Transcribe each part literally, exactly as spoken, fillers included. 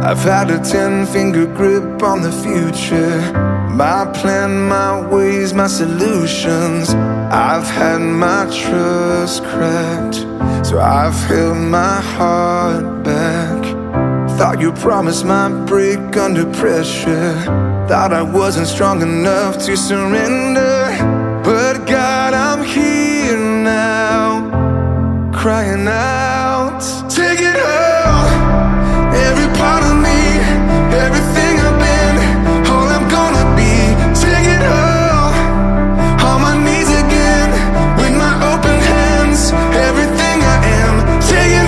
I've had a ten-finger grip on the future, my plan, my ways, my solutions. I've had my trust cracked, so I've held my heart back. Thought you promised my break under pressure, thought I wasn't strong enough to surrender. But God, I'm here now, crying out, take it all, every part of me, everything I've been, all I'm gonna be. Take it all, on my knees again, with my open hands, everything I am. Take it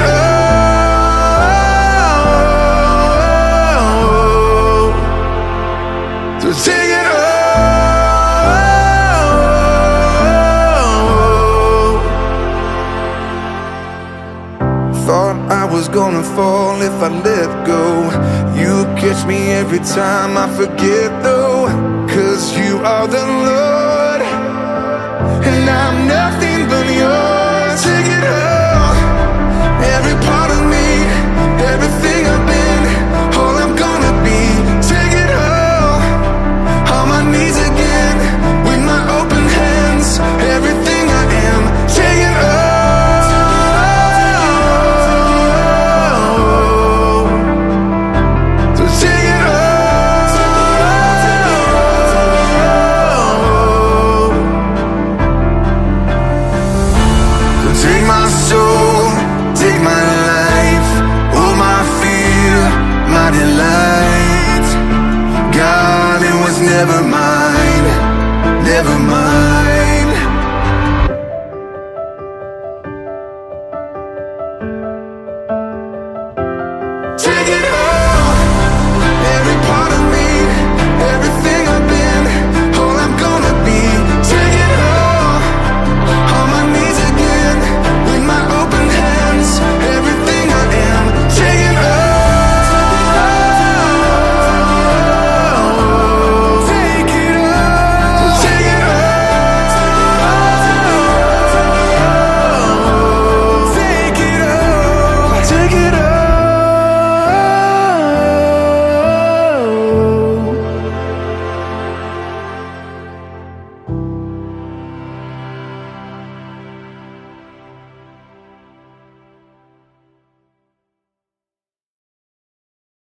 all, so take it all. Thought I was gonna fall if I let go. You catch me every time I forget though, 'cause you are the Lord, and I'm nothing but yours. Take it all, every part of me, everything I've been, all I'm gonna be. Take it all, on my knees again, with my open hands, everything I am. Take it all. Never mind.